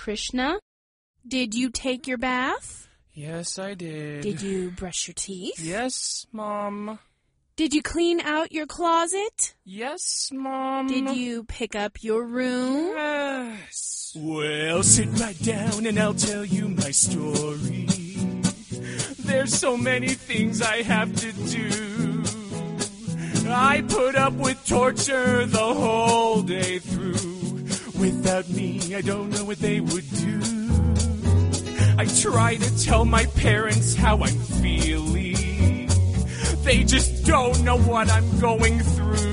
Krishna, did you take your bath? Yes, I did. Did you brush your teeth? Yes, Mom. Did you clean out your closet? Yes, Mom. Did you pick up your room? Yes. Well, sit right down and I'll tell you my story. There's so many things I have to do. I put up with torture the whole day through. Without me, I don't know what they would do. I try to tell my parents how I'm feeling. They just don't know what I'm going through.